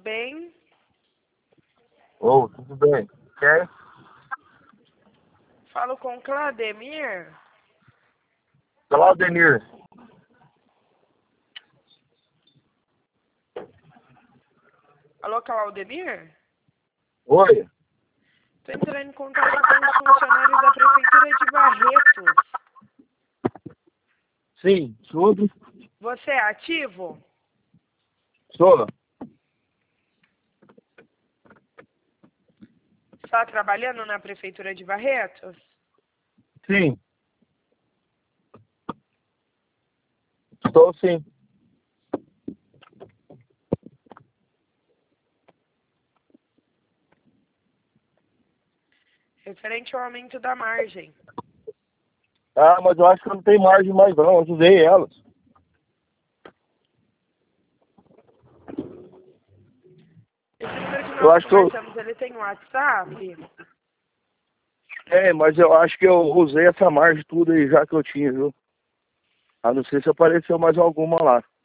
bem? Ô, tudo bem? Quer? Falo com Claudemir. Claudenir. Alô, Claudemir? Oi? Estou entrando em contato com os funcionários da Prefeitura de Barretos. Sim, tudo. Você é ativo? Sou. Está trabalhando na Prefeitura de Barretos? Sim. Estou sim. Referente ao aumento da margem. Ah, mas eu acho que eu não tenho margem mais não, eu usei elas. Esse número que Eu nós acho que eu... conversamos, ele tem WhatsApp? mas eu acho que eu usei essa margem tudo aí já que eu tinha, viu? A não ser se apareceu mais alguma lá.